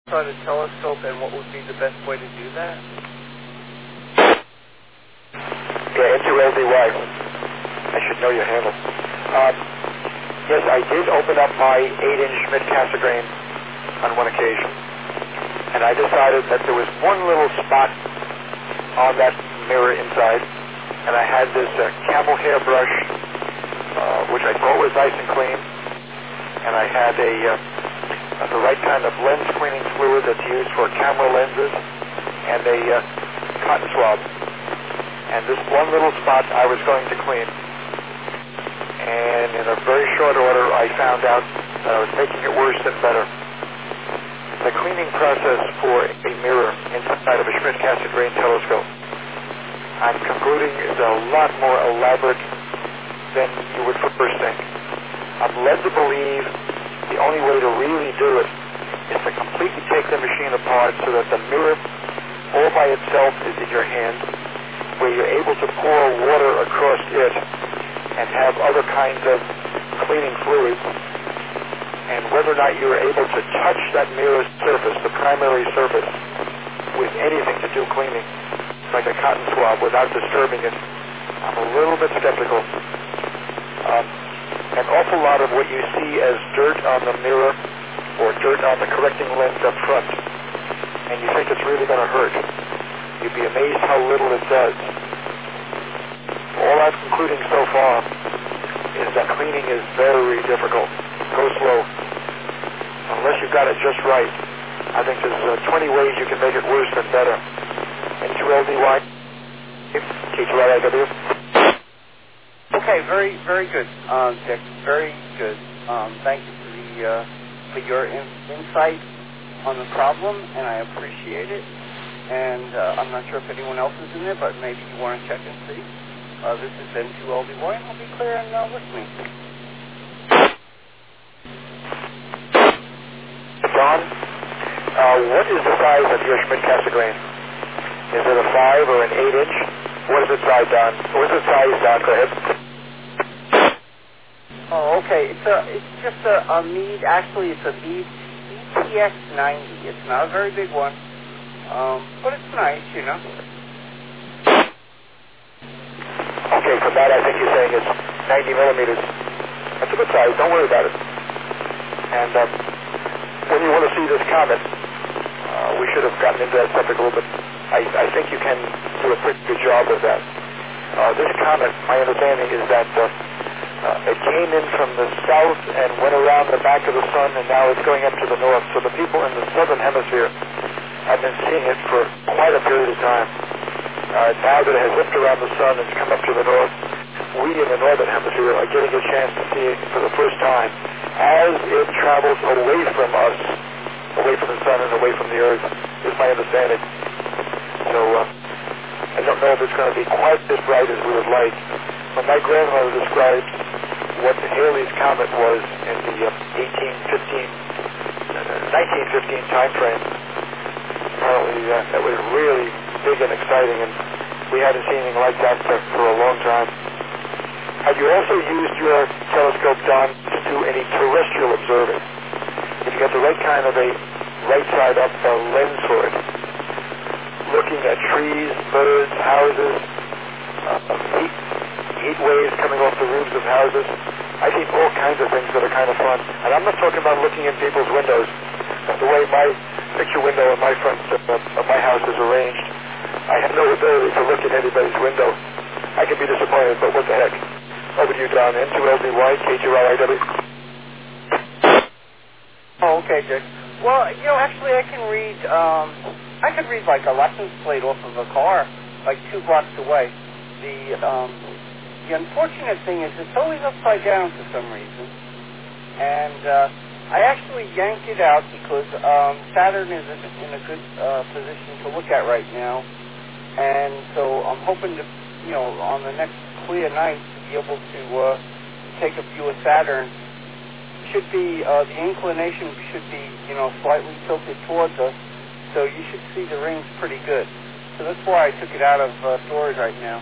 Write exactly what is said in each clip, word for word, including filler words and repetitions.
on a telescope, and what would be the best way to do that? Yeah, N two L D Y. I should know your handle. Um, yes, I did open up my eight inch Schmidt-Cassegrain on one occasion, and I decided that there was one little spot on that mirror inside, and I had this uh, camel hair brush, uh, which I thought was nice and clean, and I had a uh, the right kind of lens cleaning fluid that's used for camera lenses, and a uh, cotton swab. And this one little spot I was going to clean. And in a very short order, I found out that I was making it worse than better. The cleaning process for a mirror inside of a Schmidt-Cassegrain telescope, I'm concluding, is a lot more elaborate than you would first think. I'm led to believe the only way to really do it is to completely take the machine apart so that the mirror all by itself is in your hand, where you're able to pour water across it and have other kinds of cleaning fluids, and whether or not you're able to touch that mirror's surface, the primary surface, with anything to do cleaning, like a cotton swab, without disturbing it, I'm a little bit skeptical. Um, an awful lot of what you see as dirt on the mirror or dirt on the correcting lens up front, and you think it's really going to hurt. You'd be amazed how little it does. All I'm concluding so far is that cleaning is very difficult. Go slow. Unless you've got it just right, I think there's uh, twenty ways you can make it worse than better. N two L D Y, K two R I W. Okay, very, very good, um, Dick. Very good. Um, thank you for the uh, for your in- insight on the problem, and I appreciate it. And uh, I'm not sure if anyone else is in there, but maybe you want to check and see. Uh, this is N two L D Y, and I'll be clear and uh, listening. Don, uh, what is the size of your Schmidt-Cassegrain? Is it a five or an eight inch? What is it size, Don? What is it size, Don? Go ahead. Oh, okay. It's a, it's just a, a Meade. Actually, it's a Meade E T X ninety. It's not a very big one, um, but it's nice, you know. Okay, from that I think you're saying it's ninety millimeters. That's a good size. Don't worry about it. And um, when you want to see this comet, uh, we should have gotten into that subject a little bit. I, I think you can do a pretty good job with that. Uh, this comet, my understanding is that uh, uh, it came in from the south and went around the back of the sun, and now it's going up to the north. So the people in the southern hemisphere have been seeing it for quite a period of time. Uh, now that it has zipped around the sun and come up to the north, we in the northern hemisphere are getting a chance to see it for the first time as it travels away from us, away from the sun and away from the earth, is my understanding. So uh, I don't know if it's going to be quite as bright as we would like. When my grandmother described what Halley's Comet was in the uh, eighteen fifteen, nineteen fifteen time frame, apparently uh, that was really big and exciting, and we haven't seen anything like that for, for a long time. Have you also used your telescope, Don, to do any terrestrial observing? If you got the right kind of a right-side-up uh, lens for it, looking at trees, birds, houses, uh, heat, heat waves coming off the roofs of houses, I think all kinds of things that are kind of fun. And I'm not talking about looking in people's windows. The way my picture window in my front uh, of my house is arranged, I have no ability to look in anybody's window. I can be disappointed, but what the heck. Over to you, Don. N two L D Y, K two R I W. Oh, okay, Dick. Well, you know, actually, I can read, um, I could read like a license plate off of a car, like two blocks away. The, um, the unfortunate thing is it's always upside down for some reason. And, uh, I actually yanked it out because, um, Saturn is in a good, uh, position to look at right now. And so I'm hoping to, you know, on the next clear night to be able to, uh, take a view of Saturn. Should be, uh, the inclination should be, you know, slightly tilted towards us, so you should see the rings pretty good. So that's why I took it out of uh, storage right now.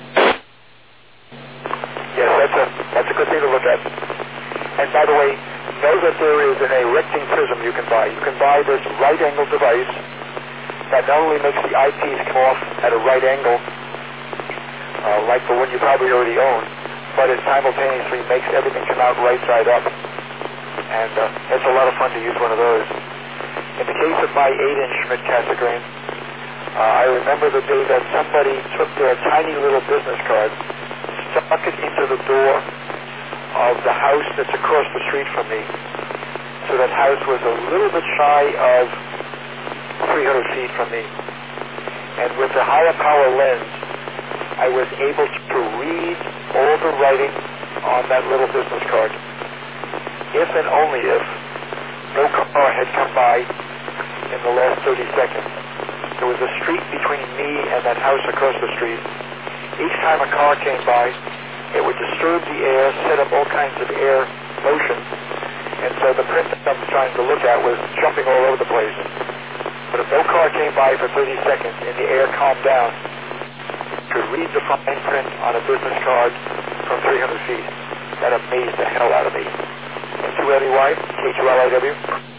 Yes, that's a, that's a good thing to look at. And by the way, know that there is an erecting prism you can buy. You can buy this right-angle device that not only makes the eyepiece come off at a right angle, uh, like the one you probably already own, but it simultaneously makes everything come out right side up. And uh, it's a lot of fun to use one of those. In the case of my eight-inch Schmidt Cassegrain, uh, I remember the day that somebody took their tiny little business card, stuck it into the door of the house that's across the street from me. So that house was a little bit shy of three hundred feet from me. And with the higher power lens, I was able to read all the writing on that little business card. If and only if no car had come by in the last thirty seconds. There was a street between me and that house across the street. Each time a car came by, it would disturb the air, set up all kinds of air motion, and so the print that I was trying to look at was jumping all over the place. But if no car came by for thirty seconds and the air calmed down, you could read the fine print on a business card from three hundred feet. That amazed the hell out of me. And two L E Y, K two L I W.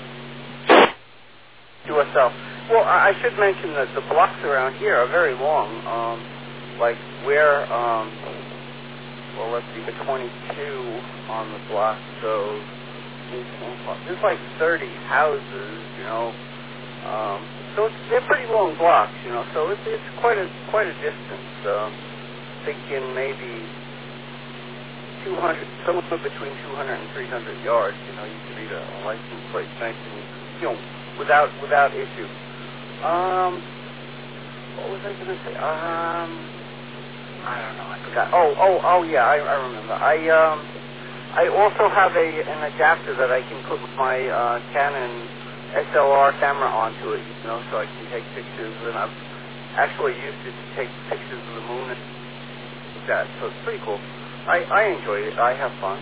U S L. Well, I should mention that the blocks around here are very long. Um, like where, um, well, let's see, the twenty-two on the block, so there's like thirty houses, you know. Um, so it's, they're pretty long blocks, you know. So it's, it's quite a quite a distance. Um, thinking maybe two hundred, somewhere between two hundred and three hundred yards. You know, you can read a, a license plate nice and, you know, without without issue. Um, what was I going to say? Um, I don't know. I forgot. Oh, oh, oh, yeah. I, I remember. I um, I also have a an adapter that I can put my uh, Canon S L R camera onto it, you know, so I can take pictures. And I've actually used it to take pictures of the moon and that. So it's pretty cool. I I enjoy it. I have fun.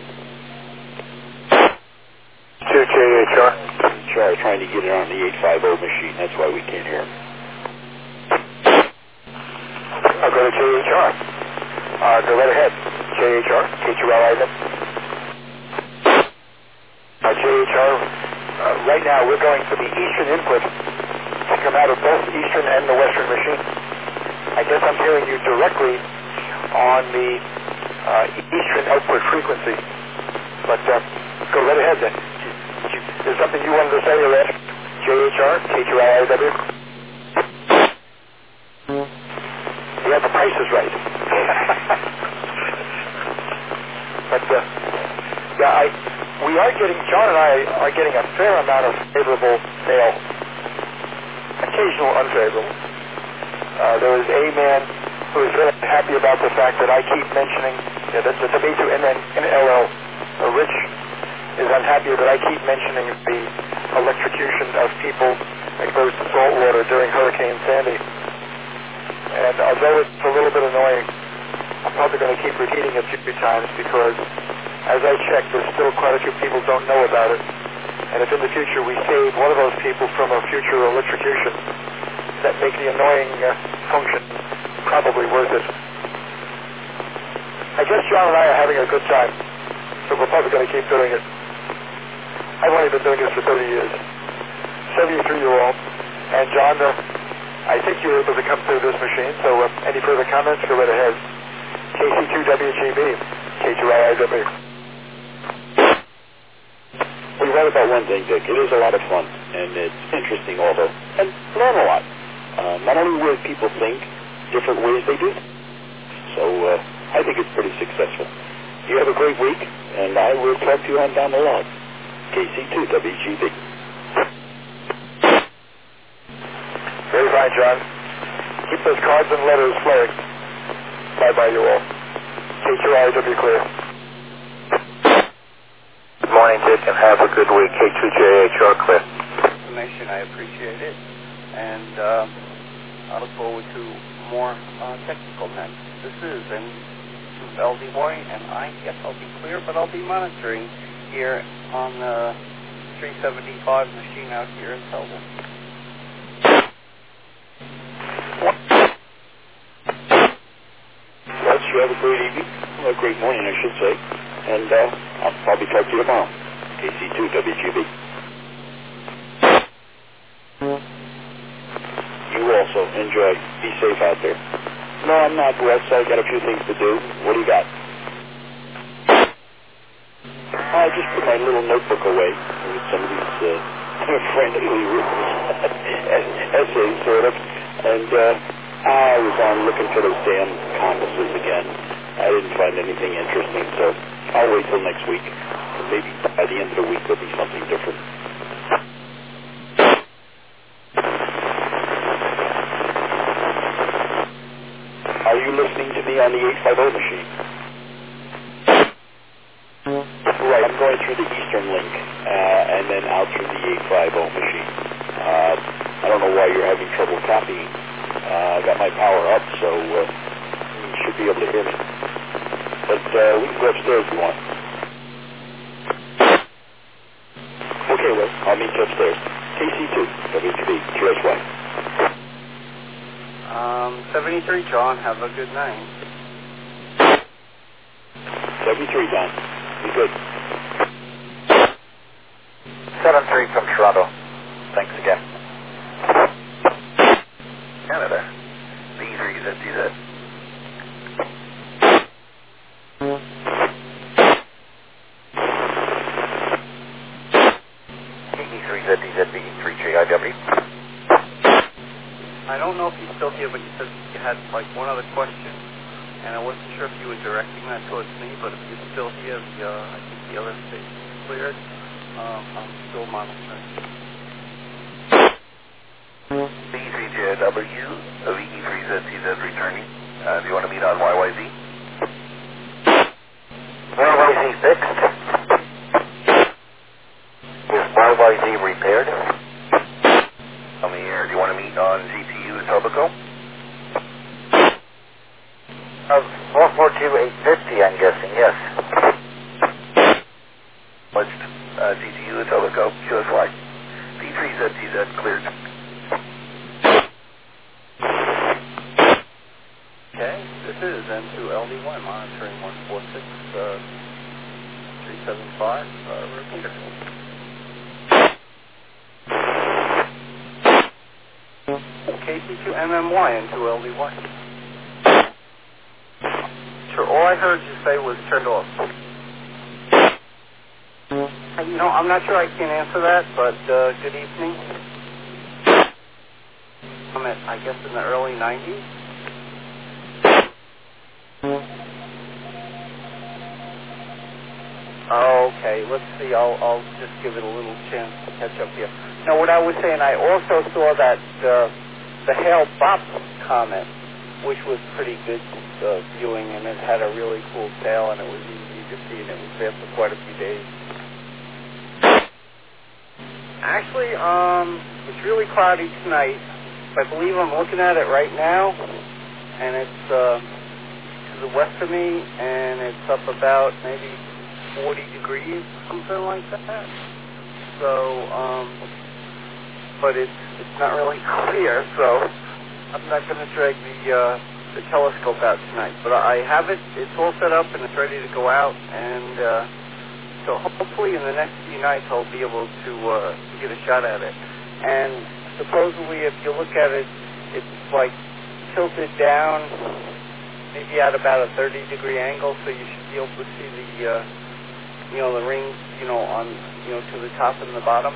two J H R. Try trying to get it on the eight fifty machine. That's why we can't hear him. I'll go to J H R. Uh, go right ahead. J H R, K two L I W. Uh, J H R, uh, right now we're going for the eastern input to come out of both the eastern and the western machine. I guess I'm hearing you directly on the uh, eastern output frequency. But uh, go right ahead then. Is there something you wanted to say or ask? J H R, K two L I W. Yeah, the price is right. But, uh, yeah, I, we are getting, John and I are getting a fair amount of favorable mail. Occasional unfavorable. Uh, there was a man who was very happy about the fact that I keep mentioning, yeah, that the B two N L L, uh, Rich, is unhappy that I keep mentioning the electrocution of people exposed to salt water during Hurricane Sandy. And although it's a little bit annoying, I'm probably going to keep repeating it a few times because, as I check, there's still quite a few people who don't know about it. And if in the future we save one of those people from a future electrocution, that make the annoying uh, function probably worth it. I guess John and I are having a good time, so we're probably going to keep doing it. I've only been doing this for thirty years. seventy-three year old. And John, uh, I think you were able to come through this machine, so uh, any further comments, go right ahead. K C two W G B, K two L I W. Well, you're right about one thing, Dick. It is a lot of fun, and it's interesting also, and learn a lot. Uh, not only where people think, different ways they do. So uh, I think it's pretty successful. You have a great week, and I will talk to you on down the line. K C two W G B. Very fine, John. Keep those cards and letters flaring. Bye-bye, you all. K two I W clear. Good morning, Dick, and have a good week. K two J H R clear. Information, I appreciate it. And uh, I look forward to more uh, technical next. This is N two L D Y, and I guess I'll be clear, but I'll be monitoring here on the three seventy-five machine out here in Selden. Well, you have a great evening, well, a great morning, I should say, and uh, I'll probably talk to you tomorrow. K K C two W G B. You also enjoy. Be safe out there. No, I'm not, Wes. I got a few things to do. What do you got? Oh, I just put my little notebook away with some of these uh, friendly written essays, sort of. And uh, I was on looking for those damn compasses again. I didn't find anything interesting, so I'll wait till next week. Maybe by the end of the week there'll be something different. Are you listening to me on the eight fifty machine? Right, I'm going through the Eastern link, uh, and then out through the eight fifty machine. Uh, I don't know why you're having trouble copying. Uh, I got my power up, so uh, you should be able to hear me. But uh, we can go upstairs if you want. Okay, Wes, I'll meet you upstairs. K C two, W G B, Q S Y. Um, seventy-three, John. Have a good night. seventy-three, Don. Be good. seven three from Toronto. Thanks again. Canada. B three Z T Z. B three Z T Z, B three J I W. I don't know if he's still here, but you said you had like one other question, and I wasn't sure if you were directing that towards me, but if you're still here, the, uh, I think the other station is cleared. Um, I'm still monitoring. B three J I W, V E three Z T Z returning. Uh, do you want to meet on Y Y Z? Y Y Z fixed. Is Y Y Z repaired? On the air. Do you want to meet on G T U Etobicoke? Uh, four four two eight fifty, I'm guessing, yes. What's uh, G T U Etobicoke, Q S Y. B three Z T Z cleared. Okay, this is N two L D Y monitoring one four six three seven five. Uh, repeater. K C two M M Y N two L D Y. Sure, all I heard you say was turned off. You know, I'm not sure I can answer that, but uh, good evening. I'm at, I guess, in the early nineties. Okay, let's see. I'll, I'll just give it a little chance to catch up here. Now, what I was saying, I also saw that uh, the Hale Bop comment, which was pretty good uh, viewing, and it had a really cool tail, and it was easy to see, and it was there for quite a few days. Actually, um, it's really cloudy tonight. I believe I'm looking at it right now, and it's uh, to the west of me, and it's up about maybe forty degrees, something like that. So, um, but it's it's not really clear, so I'm not going to drag the uh, the telescope out tonight. But I have it; it's all set up and it's ready to go out, and uh, so hopefully in the next few nights I'll be able to, uh, to get a shot at it. And supposedly, if you look at it, it's like tilted down, maybe at about a thirty degree angle, so you should be able to see the uh, you know, the rings, you know, on, you know, to the top and the bottom.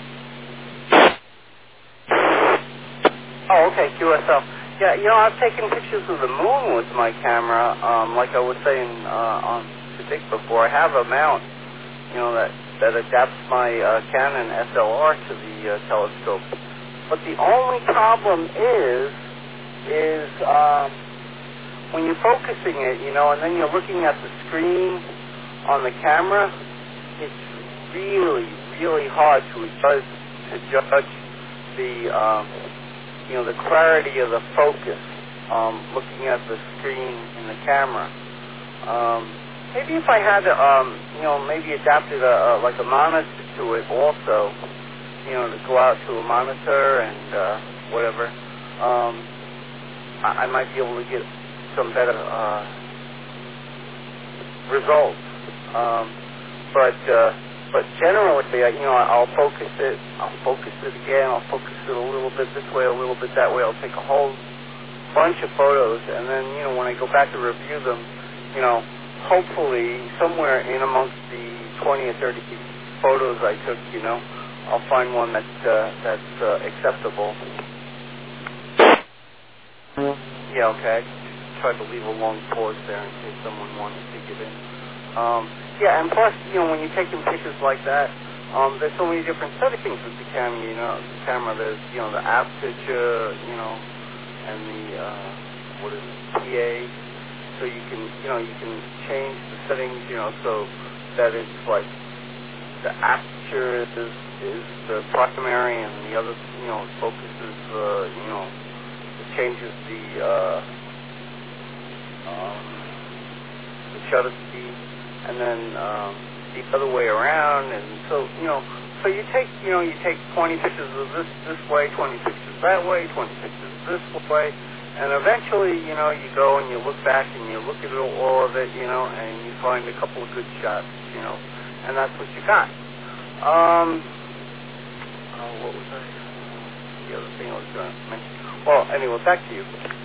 Oh, okay, Q S L. Yeah, you know, I've taken pictures of the moon with my camera, um, like I was saying uh, on to Dick before. I have a mount, you know, that, that adapts my uh, Canon S L R to the uh, telescope. But the only problem is, is um, when you're focusing it, you know, and then you're looking at the screen on the camera, it's really, really hard to judge, to judge the, um, you know, the clarity of the focus, um, looking at the screen in the camera. Um, maybe if I had, um, you know, maybe adapted a, a, like a monitor to it also, you know, to go out to a monitor and uh, whatever, um, I, I might be able to get some better uh, results. Um, but uh, But generally, you know, I'll focus it, I'll focus it again, I'll focus it a little bit this way, a little bit that way. I'll take a whole bunch of photos, and then, you know, when I go back to review them, you know, hopefully somewhere in amongst the twenty or thirty photos I took, you know, I'll find one that, uh, that's uh, acceptable. Yeah, okay. Try to leave a long pause there in case someone wants to get in. Um, yeah, and plus, you know, when you're taking pictures like that, um, there's so many different settings with the camera, you know. The camera, there's, you know, the app picture, you know, and the, uh, what is it, P A. So you can, you know, you can change the settings, you know, so that it's like the aperture is, is the primary and the other, you know, focuses, uh, you know, it changes the, uh, um, the shutter speed, and then um, the other way around, and so, you know, so you take, you know, you take twenty pictures of this this way, twenty pictures that way, twenty pictures this way, and eventually, you know, you go and you look back and you look at all of it, you know, and you find a couple of good shots, you know, and that's what you got. Um, oh, what was that? The other thing I was going to mention. Well, anyway, back to you.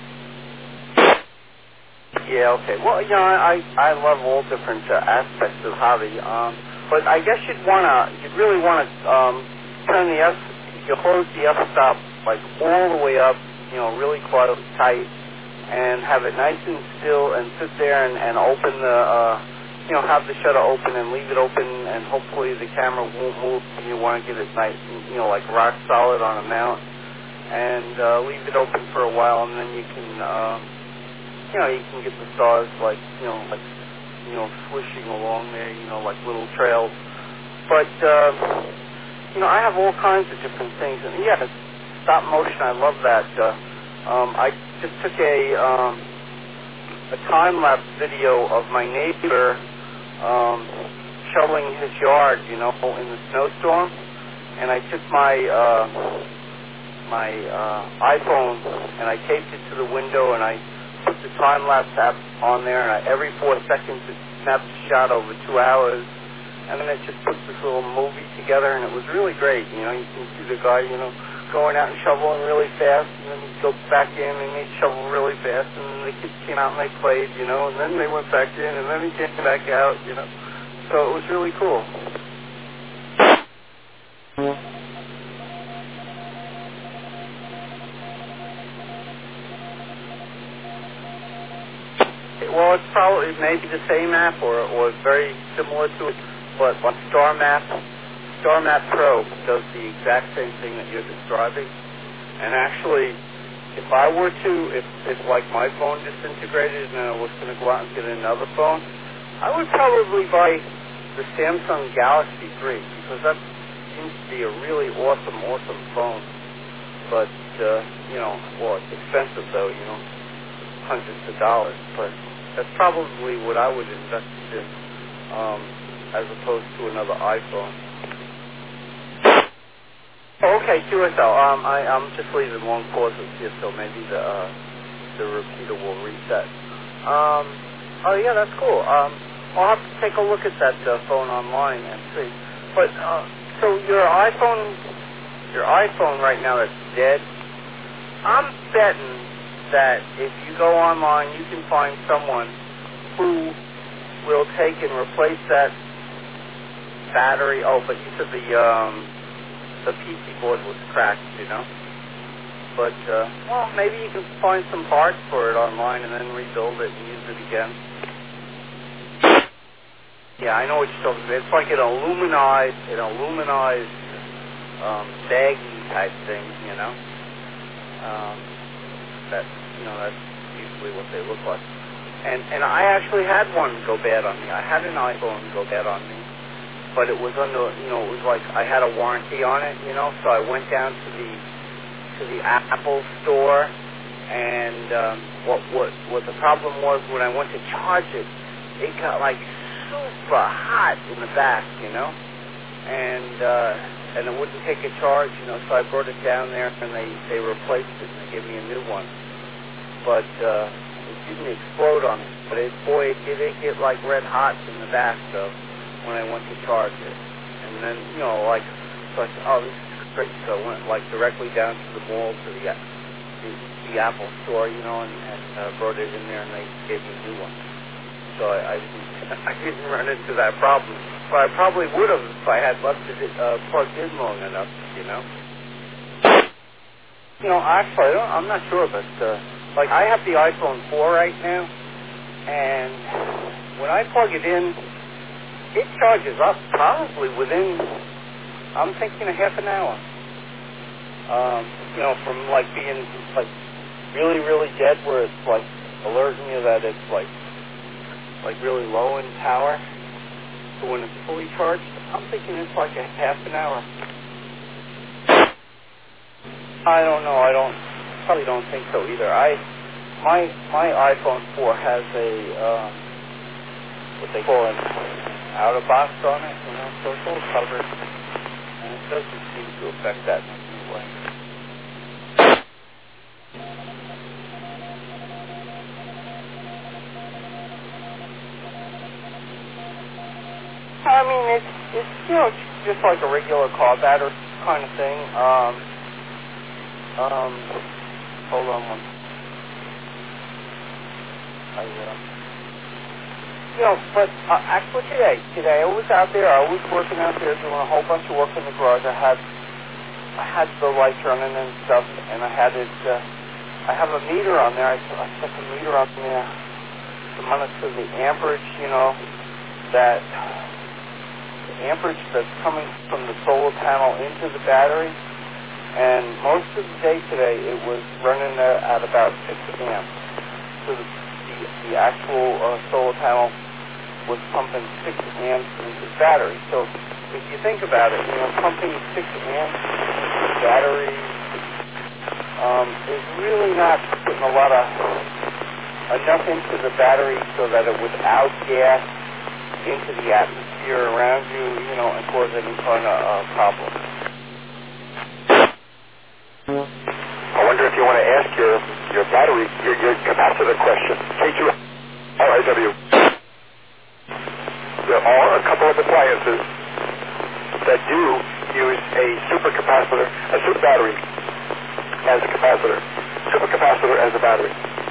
Yeah, okay. Well, you know, I I love all different uh, aspects of hobby, um, but I guess you'd wanna, you'd really wanna um, turn the f, you close the f-stop like all the way up, you know, really close, tight, and have it nice and still, and sit there and, and open the, uh, you know, have the shutter open and leave it open, and hopefully the camera won't move. You want to get it nice, you know, like rock solid on a mount, and uh, leave it open for a while, and then you can. Uh, You know, you can get the stars like, you know, like, you know, swishing along there, you know, like little trails. But, uh, you know, I have all kinds of different things. And, yeah, stop motion, I love that. Uh, um, I just took a, um, a time-lapse video of my neighbor um, shoveling his yard, you know, in the snowstorm. And I took my, uh, my uh, iPhone and I taped it to the window, and I put the time-lapse app on there, and I, every four seconds it snaps a shot over two hours, and then it just puts this little movie together, and it was really great. You know, you can see the guy, you know, going out and shoveling really fast, and then he'd go back in and he'd shovel really fast, and then the kids came out and they played, you know, and then they went back in, and then he came back out, you know. So it was really cool. Well, it's probably maybe the same app or, or very similar to it, but like Star Map, Star Map Pro does the exact same thing that you're describing. And actually, if I were to, if, if like my phone disintegrated and I was going to go out and get another phone, I would probably buy the Samsung Galaxy three, because that seems to be a really awesome, awesome phone. But, uh, you know, well, it's expensive though, you know, hundreds of dollars, but that's probably what I would invest in, um, as opposed to another iPhone. Oh, okay, Q S L. Um, I, I'm just leaving long pauses here, so maybe the uh, the repeater will reset. Um, oh yeah, that's cool. Um, I'll have to take a look at that uh, phone online and see. But uh, so your iPhone, your iPhone right now is dead. I'm betting that if you go online, you can find someone who will take and replace that battery. Oh, but you said the um, the P C board was cracked, you know. But uh, well, maybe you can find some parts for it online and then rebuild it and use it again. Yeah, I know what you're talking about. It's like an aluminized, an aluminized um, baggy type thing, you know. Um, that you know, that's usually what they look like. And and I actually had one go bad on me. I had an iPhone go bad on me, but it was under, you know, it was like I had a warranty on it, you know. So I went down to the to the Apple store, and um, what what what the problem was, when I went to charge it, it got like super hot in the back, you know, and uh, and it wouldn't take a charge, you know. So I brought it down there, and they they replaced it and they gave me a new one. But uh, it didn't explode on me. But it, boy, it did it get like red hot in the back, though, when I went to charge it. and then, you know, like, like oh, this is great. So I went, like, directly down to the mall, to the, the, the Apple store, you know, and, and uh, brought it in there, and they gave me a new one. So I, I, didn't, I didn't run into that problem. But I probably would have if I had left it uh, plugged in long enough, you know. You know, actually, I don't, I'm not sure, but, uh, like, I have the iPhone four right now, and when I plug it in, it charges up probably within, I'm thinking, a half an hour. Um, you know, from, like, being, like, really, really dead, where it's, like, alerting you that it's, like, like, really low in power, to when it's fully charged, I'm thinking it's, like, a half an hour. I don't know. I don't probably don't think so either. I my my iPhone four has a um, what they call an outer box on it, you know, so it's all covered, and it doesn't seem to affect that in any way. I mean, it's it's you know just like a regular car battery kind of thing. Um, Um, hold on one. I, uh, you know, but uh, actually today, today I was out there, I was working out there doing a whole bunch of work in the garage. I had, I had the lights running and stuff, and I had it, uh, I have a meter on there. I, I set the meter up there to monitor the amperage, you know, that, the amperage that's coming from the solar panel into the battery. And most of the day today, it was running at about six amps. So the, the, the actual uh, solar panel was pumping six amps into the battery. So if you think about it, you know, pumping six amps into the battery um, is really not putting a lot of, enough into the battery so that it would outgas into the atmosphere around you, you know, and cause any kind of uh, problem. I wonder if you want to ask your, your battery, your, your capacitor question. K two R I W. There are a couple of appliances that do use a supercapacitor, a super battery as a capacitor, supercapacitor as a battery.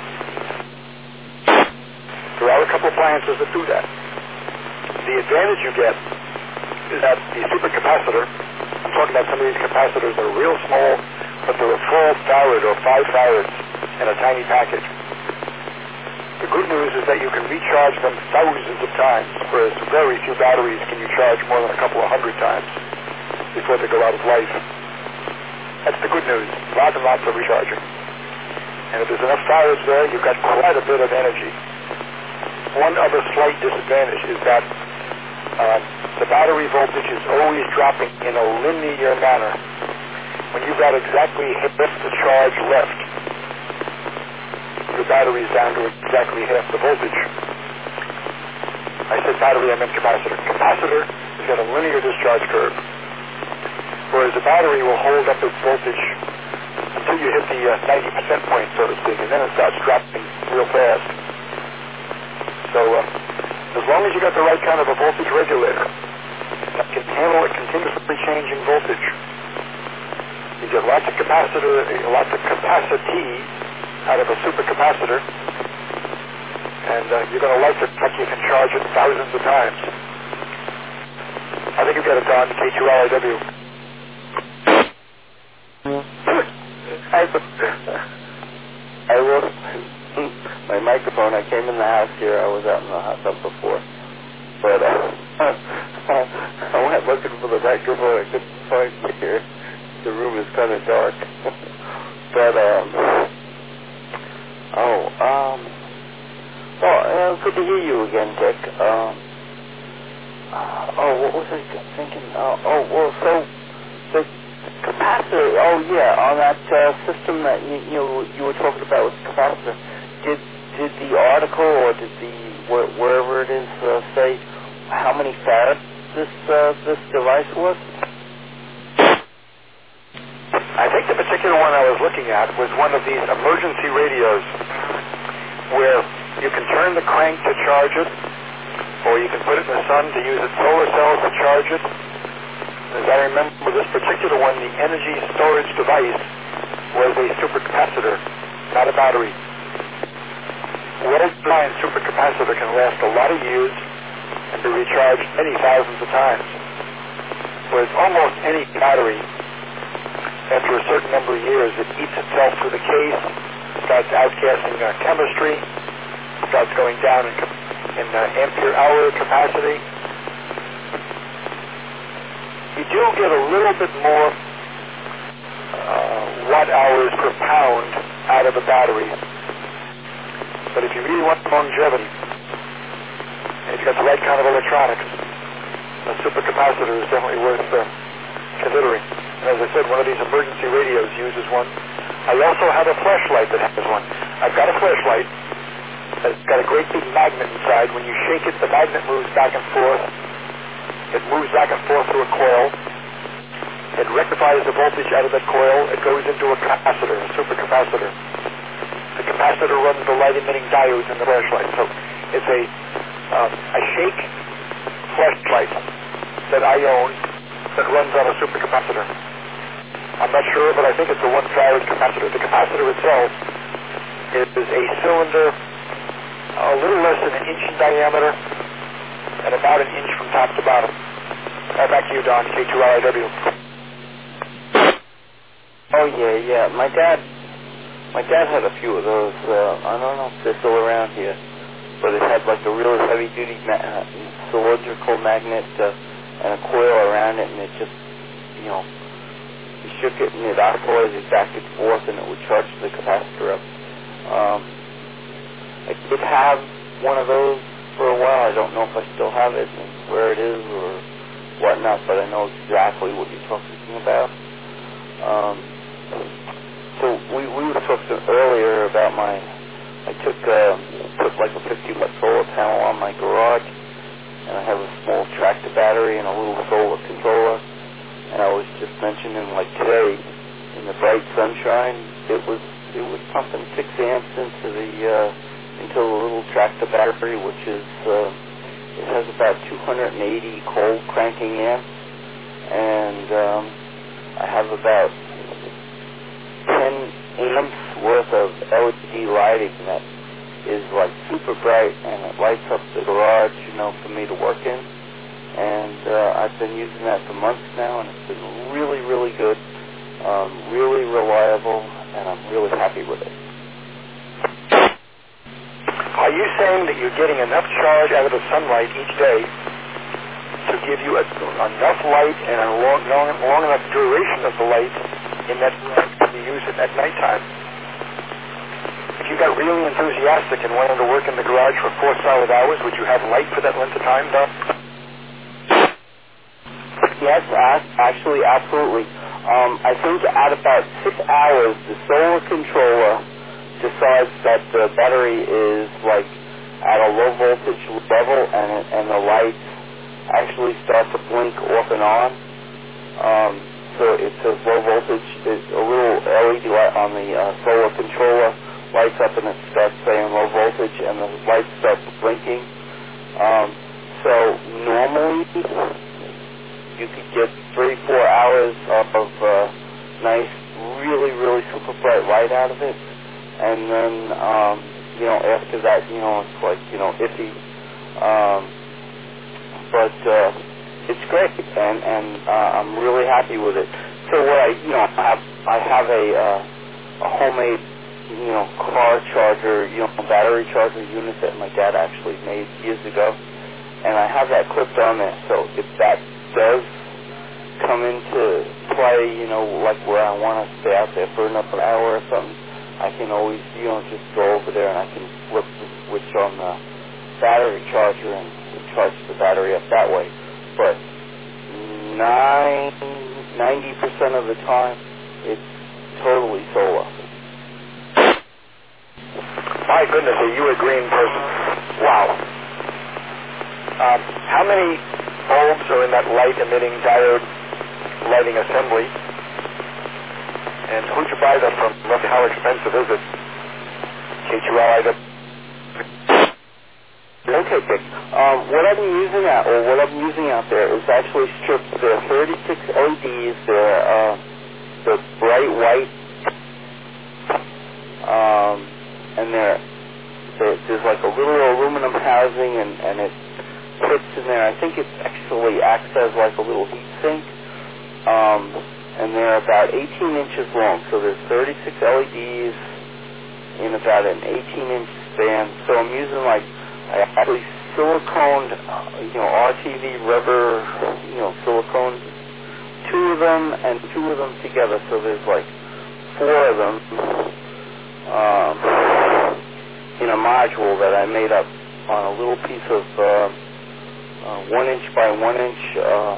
There are a couple of appliances that do that. The advantage you get is that the supercapacitor, I'm talking about some of these capacitors that are real small, but they're a full farad or five farads in a tiny package. The good news is that you can recharge them thousands of times, whereas very few batteries can you charge more than a couple of hundred times before they go out of life. That's the good news. Lots and lots of recharging. And if there's enough farads there, you've got quite a bit of energy. One other slight disadvantage is that um, the battery voltage is always dropping in a linear manner. When you've got exactly half the charge left, your battery's down to exactly half the voltage. I said battery, I meant capacitor. Capacitor has got a linear discharge curve, whereas the battery will hold up its voltage until you hit the uh, ninety percent point, so to speak, and then it starts dropping real fast. So uh, as long as you got the right kind of a voltage regulator that can handle a continuously changing voltage, you get lots of capacitor, lots of capacity out of a supercapacitor, and uh, you're going to like it like you can charge it thousands of times. I think you got it done, K two R I W. I, I will. My microphone, I came in the house here, I was out in the hot tub before, but uh, I went looking for the microphone, I couldn't find it here. The room is kind of dark. But, um, oh, um, well, uh, good to hear you again, Dick. Um, uh, oh, what was I thinking? Uh, oh, well, so, the capacitor, oh, yeah, on that uh, system that you, you, you were talking about with the capacitor, did, did the article, or did the, where, wherever it is, uh, say how many farads this, uh, this device was? I think the particular one I was looking at was one of these emergency radios where you can turn the crank to charge it, or you can put it in the sun to use its solar cells to charge it, As I remember, this particular one, the energy storage device was a supercapacitor, not a battery. Well-designed supercapacitor can last a lot of years and be recharged many thousands of times. Whereas almost any battery, after a certain number of years, it eats itself through the case, starts outgassing uh, chemistry, starts going down in, in uh, ampere-hour capacity. You do get a little bit more uh, watt-hours per pound out of a battery. But if you really want longevity, and if you've got the right kind of electronics, a supercapacitor is definitely worth uh, considering. And as I said, one of these emergency radios uses one. I also have a flashlight that has one. I've got a flashlight that's got a great big magnet inside. When you shake it, the magnet moves back and forth. It moves back and forth through a coil. It rectifies the voltage out of that coil. It goes into a capacitor, a supercapacitor. The capacitor runs the light-emitting diodes in the flashlight. So it's a, uh, a shake flashlight that I own that runs on a supercapacitor. I'm not sure, but I think it's a one-farad capacitor. The capacitor itself is a cylinder a little less than an inch in diameter and about an inch from top to bottom. Uh, back to you, Don, K two L I W. Oh, yeah, yeah. My dad... My dad had a few of those. Uh, I don't know if they're still around here, but it had like a really heavy-duty ma- cylindrical magnet uh, and a coil around it, and it just, you know, you shook it and it oscillated back and forth, and it would charge the capacitor up. Um, I did have one of those for a while. I don't know if I still have it and where it is or whatnot, but I know exactly what you're talking about. Um, So we, we were talking earlier about my, I took uh, put like a fifty watt solar panel on my garage, and I have a small tractor battery and a little solar controller, and I was just mentioning like today, in the bright sunshine, it was it was pumping six amps into the uh, into the little tractor battery, which is uh, it has about two hundred eighty cold cranking amps, and um, I have about ten amps worth of L E D lighting that is like super bright, and it lights up the garage, you know, for me to work in. And uh, I've been using that for months now, and it's been really, really good, um, really reliable, and I'm really happy with it. Are you saying that you're getting enough charge out of the sunlight each day to give you a, enough light and a long, long, long enough duration of the light in that you use it at nighttime? If you got really enthusiastic and wanted to work in the garage for four solid hours, would you have light for that length of time, Doc? Yes, actually, absolutely. Um, I think at about six hours, the solar controller decides that the battery is like at a low voltage level, and and the lights actually start to blink off and on. Um, so it says low voltage. It's a little L E D light on the uh, solar controller lights up, and it starts saying low voltage, and the lights start blinking. Um, so normally you could get three, four hours of uh, nice, really, really super bright light out of it. And then, um, you know, after that, you know, it's like, you know, iffy. Um, but uh, it's great, and, and uh, I'm really happy with it. So what I, you know, I have, I have a, uh, a homemade, you know, car charger, you know, battery charger unit that my dad actually made years ago. And I have that clipped on there, so if that does come into play, you know, like where I want to stay out there for another hour or something, I can always, you know, just go over there and I can flip the switch on the battery charger and charge the battery up that way. But nine, ninety percent of the time, it's totally solar. My goodness, are you a green person? Wow. Um, how many bulbs are in that light-emitting diode lighting assembly? And who'd you buy that from? Roughly how expensive is it? K two L I W. Okay. Okay, Dick. Um, what I'm using out, or what I'm using out there is actually strips. They're thirty-six L E Ds. They're uh, they're bright white, um, and they're, they're there's like a little aluminum housing, and and it fits in there. I think it actually acts as like a little heat sink. Um, and they're about eighteen inches long. So there's thirty-six L E Ds in about an eighteen inch span. So I'm using like I actually siliconed, uh, you know, R T V rubber, you know, silicone, two of them and two of them together. So there's like four of them um, in a module that I made up on a little piece of uh, uh, one inch by one inch uh,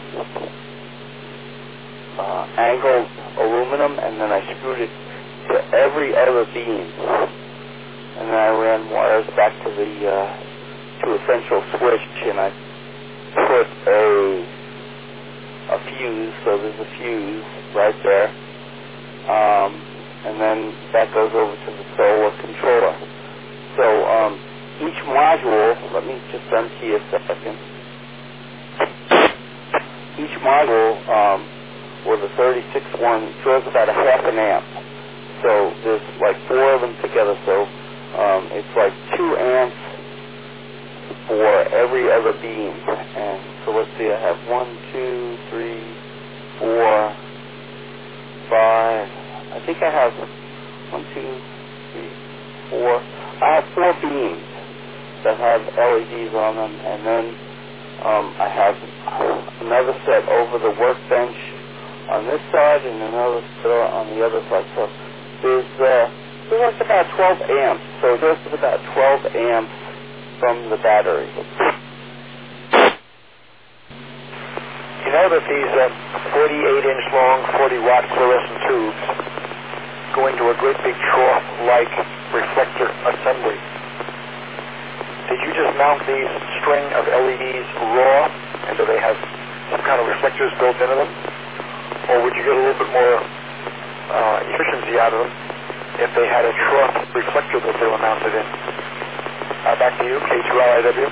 uh, angled aluminum, and then I screwed it to every other beam, and then I ran wires back to the uh, to a central switch, and I put a a fuse, so there's a fuse right there, um, and then that goes over to the solar controller. So um, each module, let me just empty a second. Each module, um, or the thirty-six one, draws about a half an amp. So there's like four of them together, so um, it's like two amps for every other beam. And so let's see, I have one, two, three, four, five. I think I have one, two, three, four. I have four beams that have L E Ds on them, and then um, I have another set over the workbench on this side and another set on the other side. So there's uh, there's like about twelve amps. So this is about twelve amps from the battery. You know that these uh, forty-eight inch long, forty watt fluorescent tubes go into a great big trough-like reflector assembly. Did you just mount these string of L E Ds raw, and do they have some kind of reflectors built into them? Or would you get a little bit more uh, efficiency out of them if they had a trough reflector that they were mounted in? Uh, back to you, K two L I W.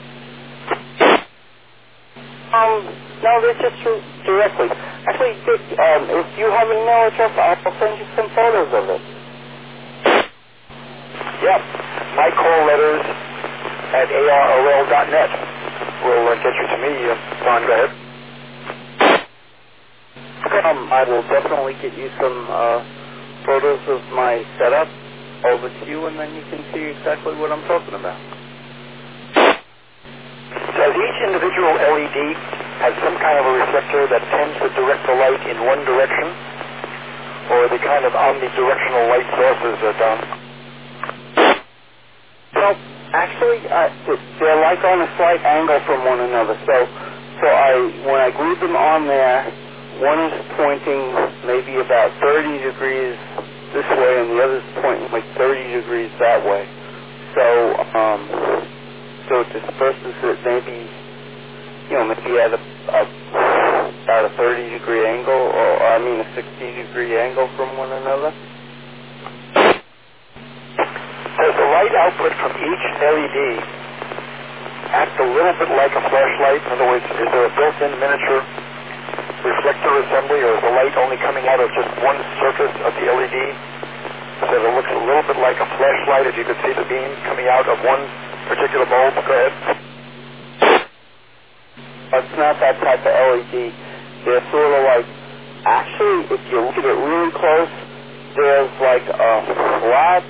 Um, no, they're just directly. Actually, Dick, um, if you have an email address, I'll send you some photos of it. Yeah, my call letters at A R O L dot net will uh, get you to me. Uh, Don, go ahead. Um, I will definitely get you some uh, photos of my setup over to you, and then you can see exactly what I'm talking about. Does each individual L E D have some kind of a reflector that tends to direct the light in one direction? Or are they kind of omnidirectional light sources, uh, Don? Well, actually, uh, they're like on a slight angle from one another. So, so I when I glued them on there, one is pointing maybe about thirty degrees this way, and the other is pointing like thirty degrees that way. So, um, so it disperses it maybe, you know, maybe at a, a about a thirty degree angle, or I mean a sixty degree angle from one another. Does the light output from each L E D act a little bit like a flashlight? In other words, is there a built-in miniature reflector assembly, or is the light only coming out of just one surface of the L E D? So it looks a little bit like a flashlight if you could see the beam coming out of one particular bulb. Go ahead. It's not that type of L E D. They're sort of like, actually, if you look at it really close, there's like a flat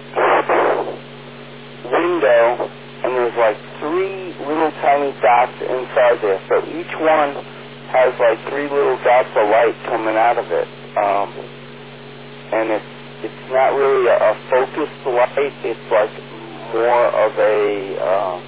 window, and there's like three little tiny dots inside there. So each one has like three little dots of light coming out of it. Um, and it's it's not really a, a focused light. It's like more of a um,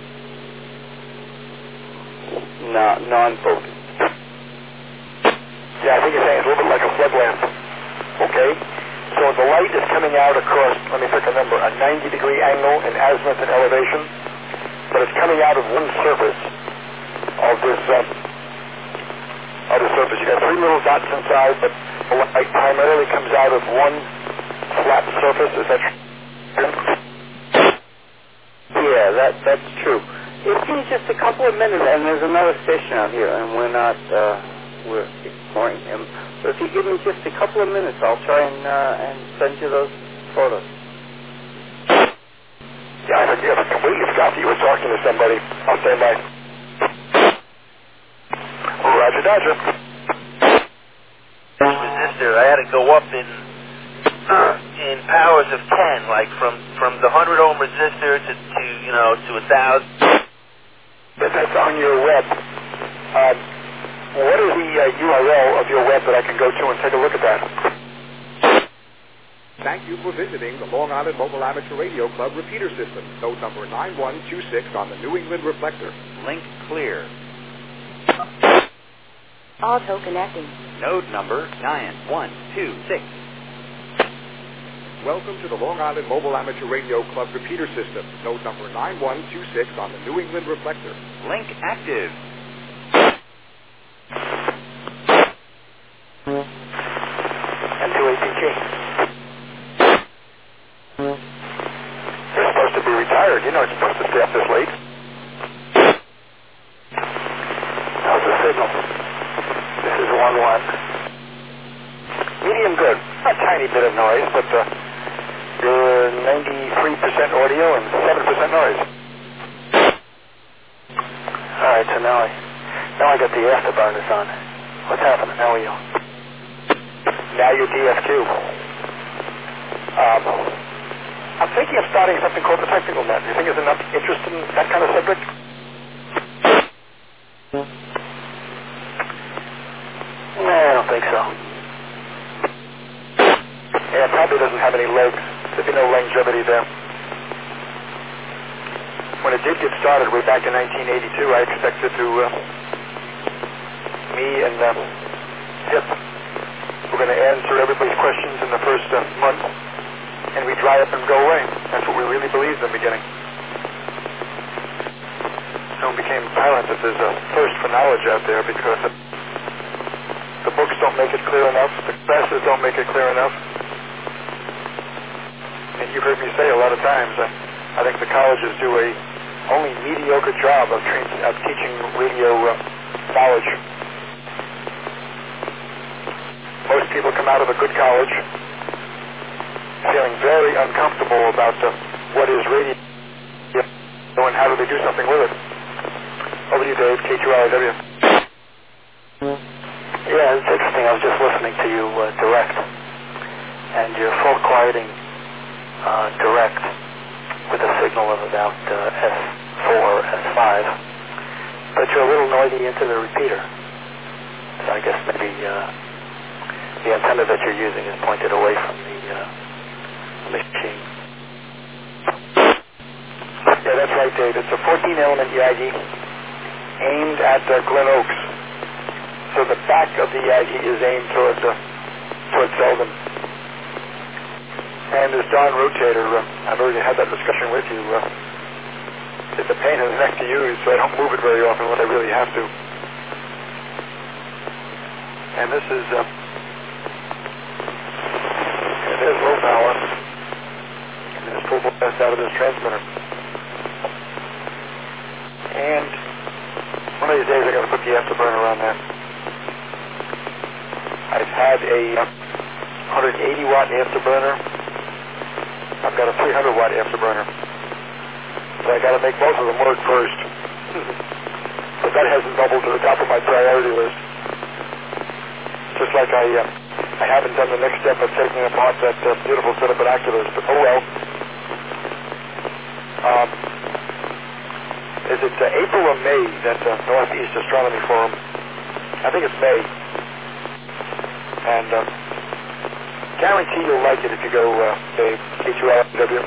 non non-focused. Yeah, I think you're saying it's a little bit like a flood lamp. Okay. So the light is coming out across, let me pick a number, a ninety degree angle in azimuth and elevation, but it's coming out of one surface of this um, of the surface. You got three little dots inside, but the light primarily comes out of one flat surface. Is that true? Yeah, that that's true. If you just a couple of minutes, and there's another station out here, and we're not, uh, we're ignoring him. But if you give me just a couple of minutes, I'll try and uh, and send you those photos. Yeah, I think you have completely forgot that you were talking to somebody. I'll stand by. Roger, Dodger. Resistor, I had to go up in in powers of ten, like from from the hundred ohm resistor to, to you know to a thousand. That's on your web. Um, what is the uh, U R L of your web that I can go to and take a look at that? Thank you for visiting the Long Island Mobile Amateur Radio Club repeater system. Node number nine one two six on the New England reflector. Link clear. Auto connecting. Node number nine one two six. Welcome to the Long Island Mobile Amateur Radio Club repeater system. Node number nine one two six on the New England reflector. Link active. N two A P G. You're supposed to be retired. You know it's supposed to stay up this late. How's the signal? This is one one. Medium good. A tiny bit of noise, but uh, you're ninety-three percent audio and seven percent noise. All right, so now I now I got the afterburners on. What's happening? How are you? Now you're D F Q. Um, I'm thinking of starting something called the Technical Net. Do you think there's enough interest in that kind of subject? No, I don't think so. Yeah, it probably doesn't have any legs. There'd be no longevity there. When it did get started way back in nineteen eighty-two, I expected to, uh, me and uh, Hip were going to answer everybody's questions in the first uh, month, and we dry up and go away. That's what we really believed in the beginning. So it became apparent that there's a thirst for knowledge out there because the, the books don't make it clear enough, the classes don't make it clear enough. And you've heard me say a lot of times, uh, I think the colleges do a only mediocre job of, tra- of teaching radio uh, knowledge. Most people come out of a good college feeling very uncomfortable about uh, what is radio and how do they do something with it. Over to you, Dave, K two L I W. Yeah, it's interesting. I was just listening to you uh, direct, and you're full quieting uh, direct with a signal of about uh, S four, S five, but you're a little noisy into the repeater. So I guess maybe uh, the antenna that you're using is pointed away from the uh, machine. Yeah, that's right, Dave. It's a fourteen element Yagi aimed at uh, Glen Oaks. So the back of the Yagi is aimed toward, uh, toward Selden. And this darn rotator, uh, I've already had that discussion with you. Uh, it's a pain in the neck to use, so I don't move it very often when I really have to. And this is, uh, and there's low power. And there's full blast out of this transmitter. And one of these days I'm going to put the afterburner on there. I've had a uh, one hundred eighty watt afterburner. I've got a three hundred watt afterburner. So I got to make both of them work first. But that hasn't doubled to the top of my priority list. Just like I uh, I haven't done the next step of taking apart that uh, beautiful set of binoculars, but oh well. Um, is it uh, April or May that uh, Northeast Astronomy Forum? I think it's May. And uh, guarantee you'll like it if you go, uh, Dave, K two L W.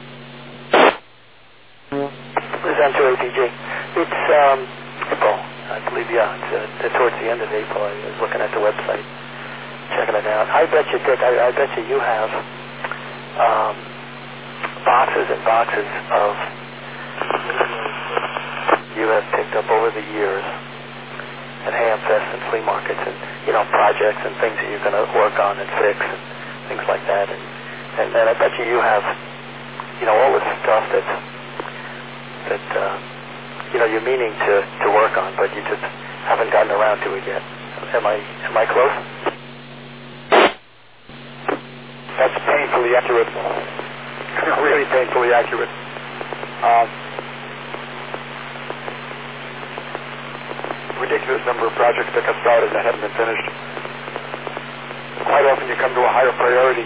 This is N two A P G. It's um, April, I believe, yeah. It's uh, towards the end of April. I was looking at the website, checking it out. I bet you, Dick, I, I bet you you have um, boxes and boxes of you have picked up over the years at Ham Fest and flea markets and, you know, projects and things that you're going to work on and fix and things like that. And, and, and I bet you you have, you know, all this stuff that, that uh, you know, you're meaning to, to work on, but you just haven't gotten around to it yet. Am I am I close? That's painfully accurate. Really painfully accurate. Um, ridiculous number of projects that got started that haven't been finished. Quite often you come to a higher priority.